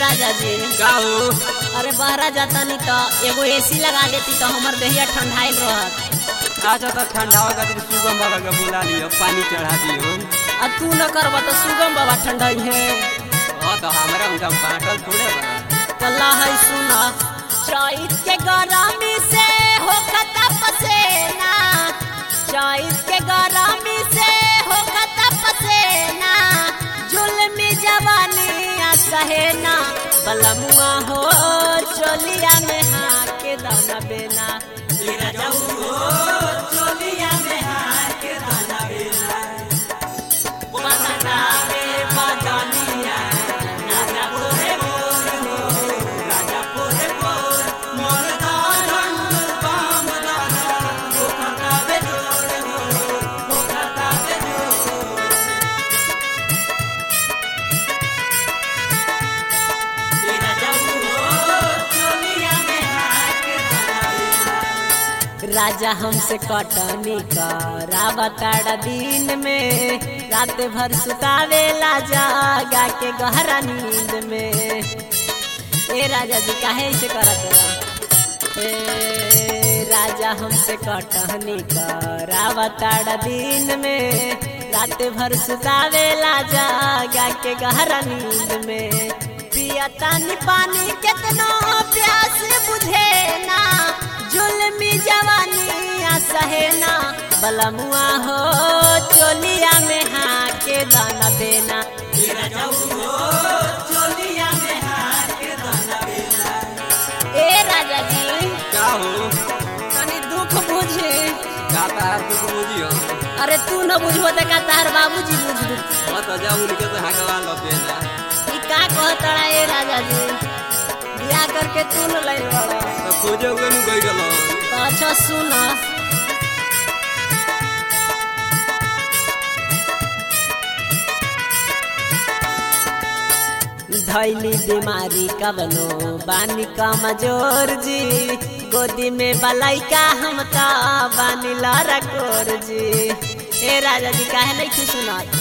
राजा जी का हो? अरे बहरा जाता नहीं तो एगो एसी लगा देती तो हमर देहिया ठंडाइल रहत। अच्छा तो ठंडा होगा तो सुगम बाबा का बुला लियो, पानी चढ़ा दियो। आ तू न करबा तो सुगम बाबा ठंडाई है। हाँ तो हमारा उनका बाटल थोड़े बा। कल्ला है सुना चैत के गरमी से हो खता पसेना, चैत के गरमी से हो खता पसेना, जुल्मी जवानी सहेना, बलमुआ हो चोलिया में हाके दाना बेना, चोलिया में हाके दाना बेना, बतावे बदनिया राजा पोरे मोर हो, राजा पोरे मोर मोर दारन बाम दाना, वो खतावे जोड़ हो, वो खतावे जोड़। राजा हमसे कटनी करावताड़ा दिन में, रात भर सुतावेला जागा के गहरा नींद में। ए राजा जी काहे ऐसे करत बा? ए राजा हमसे कटनी करावताड़ा दिन में, रात भर सुतावेला जागा के गहरा नींद में। पिया तानी पानी केतनो प्यास बुझे ना, जुल्मी जवानी सहेना, बलमुआ हो चोलिया में हाके दाना बेना, चोलिया में हाके दाना बेना। ए राजा जी का हो? तनी दुख बुझे। का तार तू बुझियो? अरे तू न बुझबो त का तार बाबूजी बुझबो। हाँ तो जा उनके तो हकवा लो बेना। ई का कहतड़ा ए राजा जी? बियाह करके तू न लइल बड़ा तो खोजे हुए नु गई गलो। तो अच्छा सुन, धैली बीमारी कवनो बानी कमजोर जी, गोदी में बलाइका हम ता बानी लारा कोर जी। ए राजा जी काहे नहीं खुश सुनात?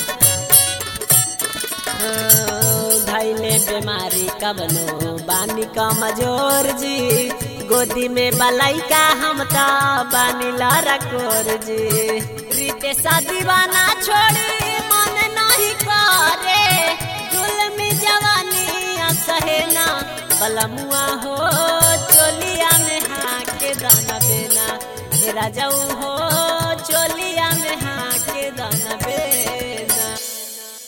धैले बीमारी कवनो बानी कमजोर जी, गोदी में बलाइका हम ता बानी लारा कोर जी। रीते शादी बाना छोड़ी मन नहीं करे, जुल्मी जवानी सहेना, बलमुआ हो चोलिया में हाके दाना बेना, ए राजा हो